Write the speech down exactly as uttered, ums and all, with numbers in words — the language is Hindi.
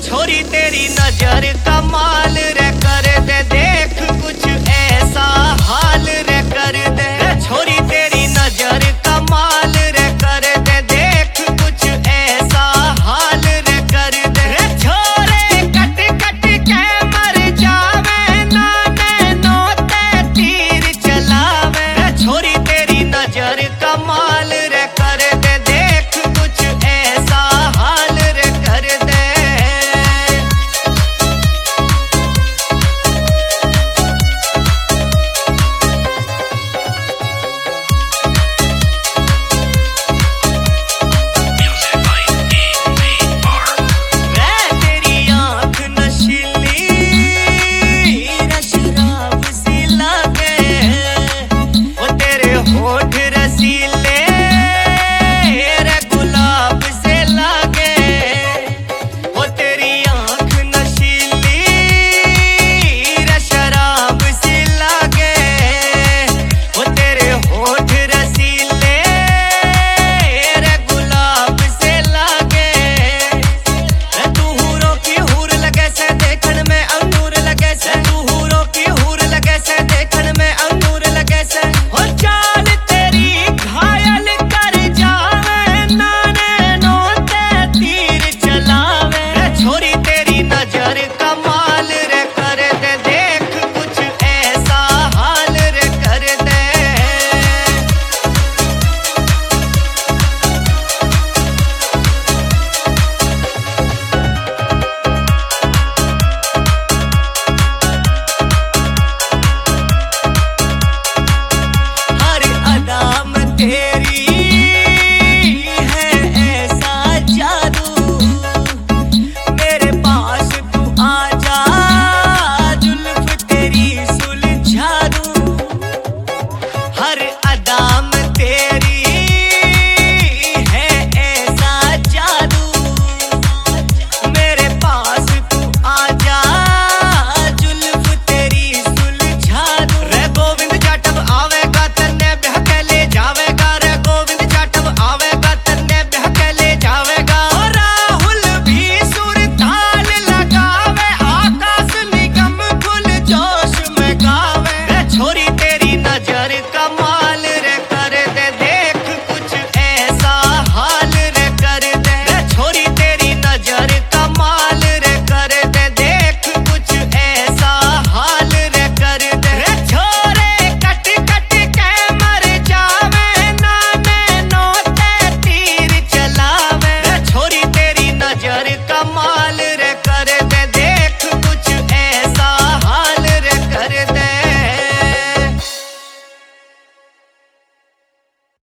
छोरी तेरी नजर कमाल रे कर दे, देख कुछ ऐसा हाल रे कर दे। छोरी तेरी नजर कमाल रे कर दे, देख कुछ ऐसा हाल रे कर दे। छोरे कट कट के मर जावे ना, नैनों ते तीर चलावे। छोरी तेरी नजर कमाल रे कर दे, देख कुछ ऐसा हाल रे कर दे। होठ